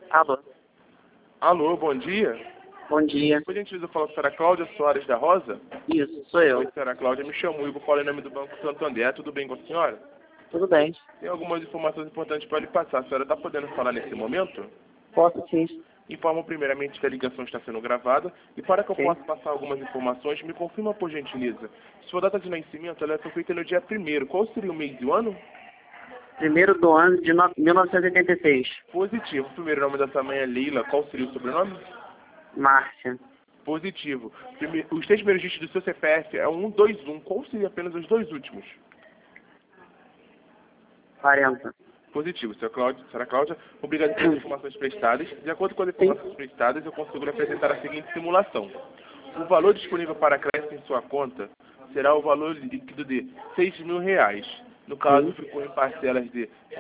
Alô, Alô, bom dia. bom dia. Por gentileza, fala com a senhora Cláudia Soares da Rosa. Isso, sou eu. Oi, senhora Cláudia, me chamo Igor, falo em nome do Banco Santander. Tudo bem com a senhora? Tudo bem? Tem algumas informações importantes para lhe passar. A senhora está podendo falar nesse momento? Posso sim. Informo primeiramente que a ligação está sendo gravada e para que eu Sim. possa passar algumas informações, me confirma por gentileza. Sua data de nascimento ela foi feita no dia 1º. Qual seria o mês e o ano? 1º de 1986. Positivo. Primeiro nome da sua mãe é Leila. Qual seria o sobrenome? Márcia. Positivo. Os 3 primeiros dígitos do seu CPF é 121. Qual seria apenas os 2 últimos? 40. Positivo, senhora Cláudia. Obrigado pelas informações prestadas. De acordo com as informações prestadas, eu consigo lhe apresentar a seguinte simulação. O valor disponível para crédito em sua conta será o valor líquido de R$ 6.000. No caso, ficou em parcelas de R$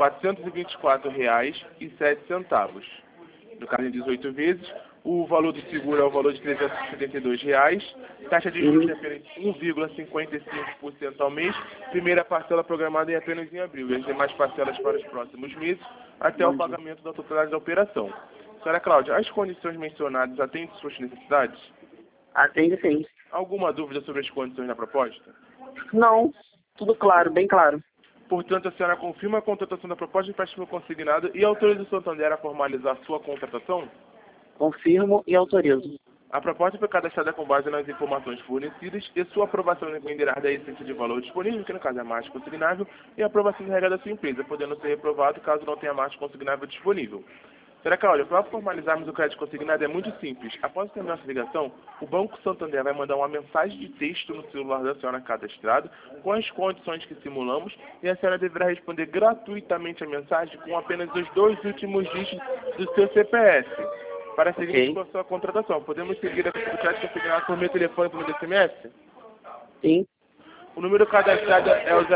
424,07. No caso, em 18 vezes. O valor do seguro é o valor de R$ 372. Taxa de juros de apenas 1,55% ao mês. Primeira parcela programada em apenas em abril. E as demais parcelas para os próximos meses, até o pagamento da totalidade da operação. Senhora Cláudia, as condições mencionadas atendem suas necessidades? Atende sim. Alguma dúvida sobre as condições da proposta? Não, tudo claro, bem claro. Portanto, a senhora confirma a contratação da proposta de empréstimo consignado e autoriza o Santander a formalizar sua contratação? Confirmo e autorizo. A proposta foi cadastrada com base nas informações fornecidas e sua aprovação dependerá da essência de valor disponível, que no caso é a margem consignável, e a aprovação de regra da sua empresa, podendo ser reprovado caso não tenha margem consignável disponível. Senhora Cláudia, para formalizarmos o crédito consignado é muito simples. Após terminar essa ligação, o Banco Santander vai mandar uma mensagem de texto no celular da senhora cadastrado com as condições que simulamos e a senhora deverá responder gratuitamente a mensagem com apenas os 2 últimos dígitos do seu CPF. Para seguir com a sua contratação, podemos seguir a crédito consignado por meu telefone por meio de SMS? Sim. O número cadastrado é o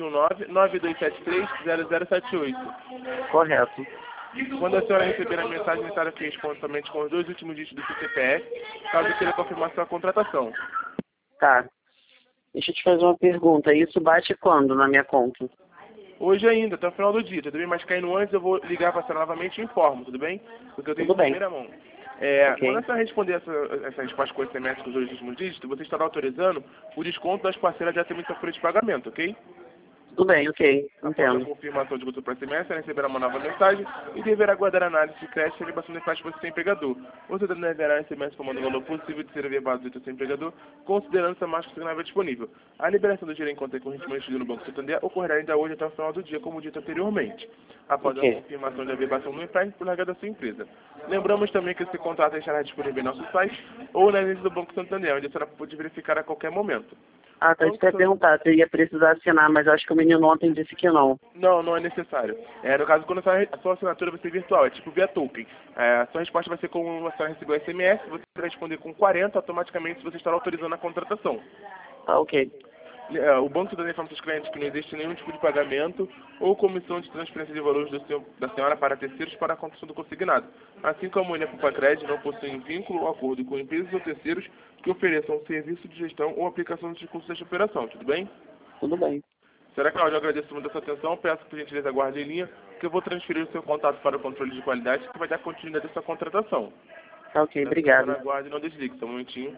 021-9273-0078. Correto. Quando a senhora receber a mensagem, a senhora responde somente com os 2 últimos dígitos do seu CPF, caso queira confirmar sua contratação. Tá. Deixa eu te fazer uma pergunta. Isso bate quando na minha conta? Hoje ainda, até o final do dia, tudo bem? Mas caindo antes, eu vou ligar para a senhora novamente e informo, tudo bem? Porque eu tenho Tudo de bem. primeira mão. Ok. Quando a senhora responder essa resposta com SMS com os 2 últimos dígitos, você estará autorizando o desconto das parcelas de atendimento à folha de pagamento, ok? Tudo bem, ok. Após a Entendo. confirmação de consulta para SMS, ela receberá uma nova mensagem e deverá aguardar a análise de crédito e elevação de taxa para o seu empregador. Você também deverá receber informando o valor possível de ser averbado do seu empregador, considerando essa marca consignável disponível. A liberação do dinheiro em conta correntemente no Banco Santander ocorrerá ainda hoje até o final do dia, como dito anteriormente, após a confirmação de averbação no empréstimo por larga da sua empresa. Lembramos também que esse contrato estará disponível em nosso site ou na agência do Banco Santander, onde a senhora pode verificar a qualquer momento. Ah, tá. Isso que eu ia perguntar. Você ia precisar assinar, mas acho que o menino ontem disse que não. Não, não é necessário. No caso, quando a sua assinatura vai ser virtual, é tipo via token. A sua resposta vai ser como a senhora recebeu SMS, você vai responder com 40 automaticamente se você estará autorizando a contratação. Tá, ok. O banco também informa aos clientes que não existe nenhum tipo de pagamento ou comissão de transferência de valores da senhora para terceiros para a construção do consignado. Assim como ele é para crédito, não possuem vínculo ou acordo com empresas ou terceiros que ofereçam serviço de gestão ou aplicação de custos desta operação. Tudo bem? Tudo bem. Senhora Cláudia, eu agradeço muito a sua atenção. Peço que, por gentileza, aguarde em linha, que eu vou transferir o seu contato para o controle de qualidade, que vai dar continuidade à sua contratação. Tá, ok. Obrigado. Senhora, aguarde e não desligue, só um momentinho.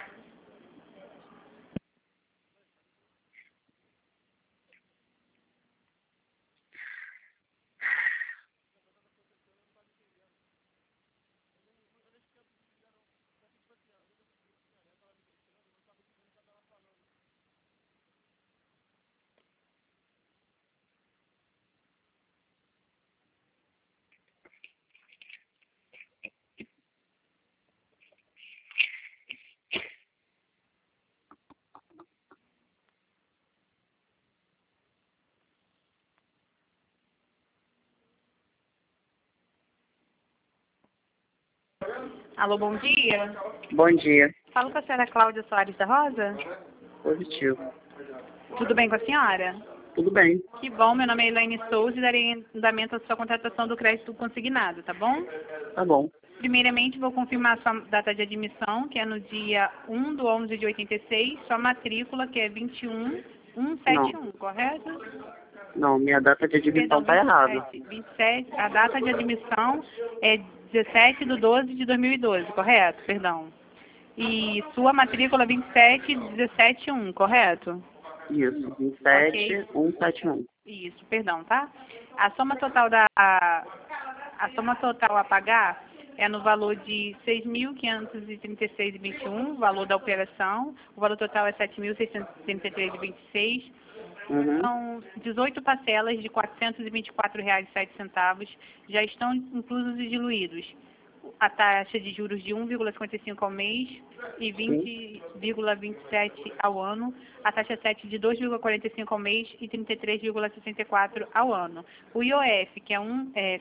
Alô, bom dia. Bom dia. Falo com a senhora Cláudia Soares da Rosa. Positivo. Tudo bem com a senhora? Tudo bem. Que bom, meu nome é Elaine Souza e darei andamento à sua contratação do crédito consignado, tá bom? Tá bom. Primeiramente, vou confirmar a sua data de admissão, que é no dia 1/11/86, sua matrícula, que é 21171, correto? Não, minha data de admissão Perdão, tá errada. 27, a data de admissão é 17 de 12 de 2012, correto? Perdão. E sua matrícula 27171, correto? Isso, 27171. Isso, perdão, tá? A soma total a soma total a pagar é no valor de 6.536,21, o valor da operação. O valor total é 7.633,26. São 18 parcelas de R$ 424,07. Já estão inclusos e diluídos a taxa de juros de 1,55 ao mês e 20,27 ao ano, a taxa 7 de 2,45 ao mês e 33,64 ao ano. O IOF, que é R$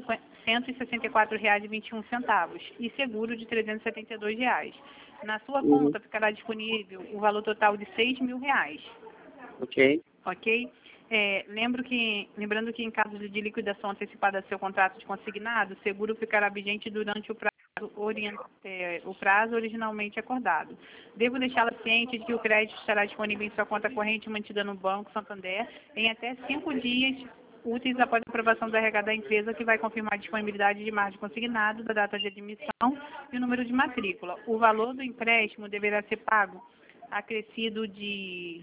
164,21 e seguro de R$ 372. Na sua conta ficará disponível o valor total de R$ 6.000. Ok. Ok? Lembrando que em caso de liquidação antecipada do seu contrato de consignado, o seguro ficará vigente durante o prazo originalmente acordado. Devo deixá-la ciente de que o crédito estará disponível em sua conta corrente mantida no Banco Santander em até 5 dias úteis após a aprovação da RH da empresa, que vai confirmar a disponibilidade de margem consignado, da data de admissão e o número de matrícula. O valor do empréstimo deverá ser pago acrescido de...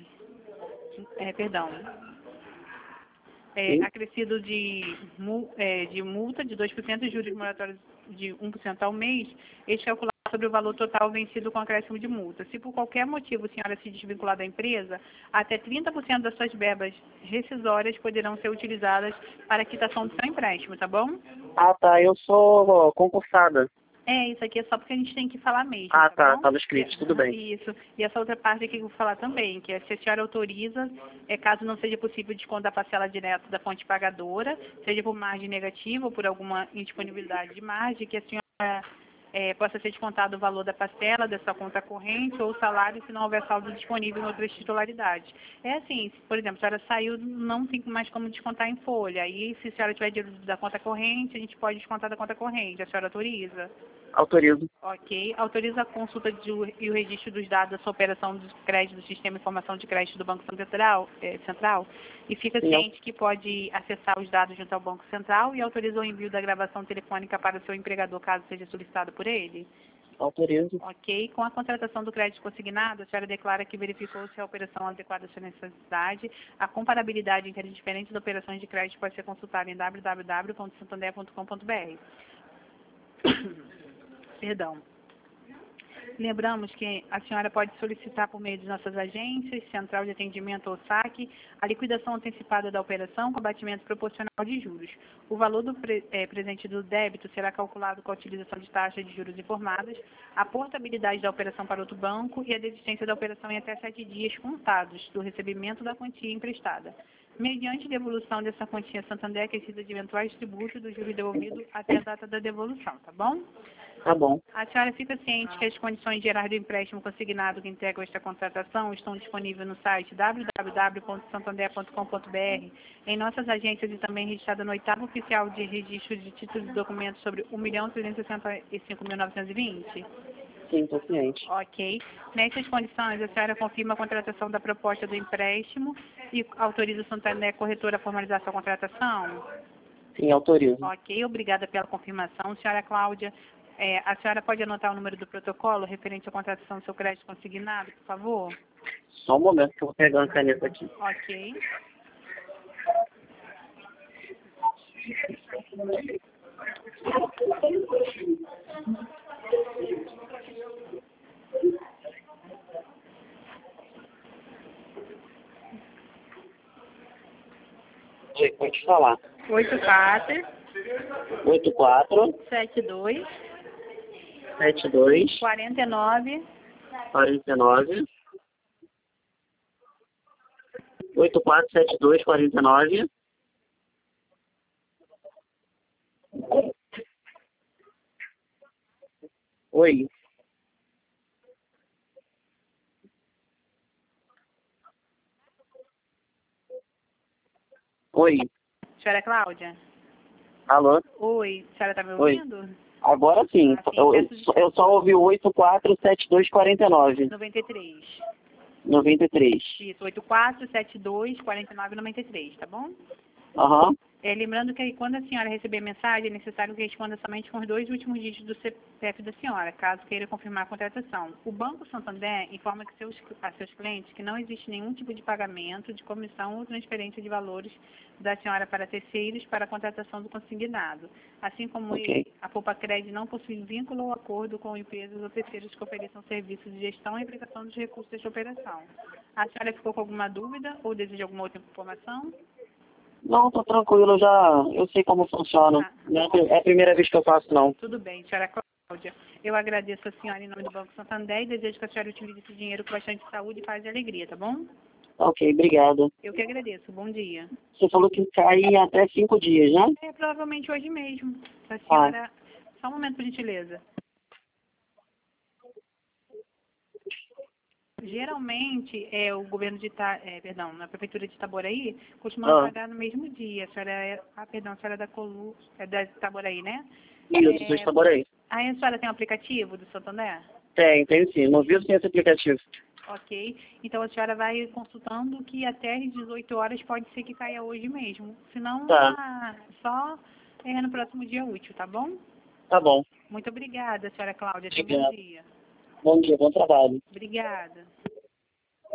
acrescido de multa de 2% e juros moratórios de 1% ao mês, este calculado sobre o valor total vencido com acréscimo de multa. Se por qualquer motivo a senhora se desvincular da empresa, até 30% das suas verbas rescisórias poderão ser utilizadas para a quitação do seu empréstimo, tá bom? Ah, tá. Eu sou concursada. Isso aqui é só porque a gente tem que falar mesmo. Ah, tá. Bom? Estava escrito. Tudo bem. Isso. E essa outra parte aqui que eu vou falar também, que é se a senhora autoriza, caso não seja possível descontar a parcela direta da fonte pagadora, seja por margem negativa ou por alguma indisponibilidade de margem, que a senhora possa ser descontado o valor da parcela da sua conta corrente ou o salário se não houver saldo disponível em outras titularidades. É assim, por exemplo, a senhora saiu, não tem mais como descontar em folha. Aí, se a senhora tiver dinheiro da conta corrente, a gente pode descontar da conta corrente. A senhora autoriza? Autorizo. Ok. Autoriza a consulta e o registro dos dados da sua operação de crédito do Sistema de Informação de Crédito do Banco Central, e fica ciente que pode acessar os dados junto ao Banco Central e autoriza o envio da gravação telefônica para o seu empregador, caso seja solicitado por ele? Autorizo. Ok. Com a contratação do crédito consignado, a senhora declara que verificou se a operação é adequada à sua necessidade. A comparabilidade entre as diferentes operações de crédito pode ser consultada em www.santander.com.br. Perdão. Lembramos que a senhora pode solicitar por meio de nossas agências, Central de Atendimento ou SAC, a liquidação antecipada da operação com abatimento proporcional de juros. O valor do presente do débito será calculado com a utilização de taxas de juros informadas, a portabilidade da operação para outro banco e a desistência da operação em até 7 dias contados do recebimento da quantia emprestada, mediante devolução dessa quantia Santander acrescida de eventuais tributos do juro devolvido até a data da devolução, tá bom? Tá bom. A senhora fica ciente que as condições gerais do empréstimo consignado que integram esta contratação estão disponíveis no site www.santander.com.br, em nossas agências e também registrada no 8º Oficial de Registro de Títulos e Documentos sobre 1.365.920? Sim, estou ciente. Ok. Nessas condições, a senhora confirma a contratação da proposta do empréstimo e autoriza o Santander Corretora a formalizar sua contratação? Sim, autorizo. Ok. Obrigada pela confirmação, senhora Cláudia. A senhora pode anotar o número do protocolo referente à contratação do seu crédito consignado, por favor? Só um momento que eu vou pegar uma caneta aqui. Ok. Oi, pode falar. 84 72 49 847249. Oi. Oi. Senhora Cláudia? Alô? Oi, a senhora está me Oi. ouvindo? Agora sim. Ah, sim. Eu só ouvi 847249. 93. 93. Isso, 84 72 49 93, tá bom? Aham. Lembrando que quando a senhora receber a mensagem, é necessário que responda somente com os 2 últimos dígitos do CPF da senhora, caso queira confirmar a contratação. O Banco Santander informa que a seus clientes que não existe nenhum tipo de pagamento, de comissão ou transferência de valores da senhora para terceiros para a contratação do consignado. Assim como a Poupa-Cred não possui vínculo ou acordo com empresas ou terceiros que ofereçam serviços de gestão e aplicação dos recursos desta operação. A senhora ficou com alguma dúvida ou deseja alguma outra informação? Não, tô tranquilo, eu sei como funciona. Não é a primeira vez que eu faço, não. Tudo bem, senhora Cláudia. Eu agradeço a senhora em nome do Banco Santander e desejo que a senhora utilize esse dinheiro com bastante saúde, paz e alegria, tá bom? Ok, obrigado. Eu que agradeço. Bom dia. Você falou que cai em até 5 dias, né? Provavelmente hoje mesmo. A senhora... Só um momento, por gentileza. Geralmente, o governo de a prefeitura de Itaboraí costuma pagar no mesmo dia. A senhora a senhora é da Itaboraí, né? Isso, sou de Itaboraí. Aí a senhora tem um aplicativo do Santander? Tenho sim. No Vivo tem esse aplicativo. Ok. Então a senhora vai consultando que até às 18 horas pode ser que caia hoje mesmo. Se não, só no próximo dia útil, tá bom? Tá bom. Muito obrigada, senhora Cláudia. Obrigado. Bom dia. Bom dia, bom trabalho. Obrigada.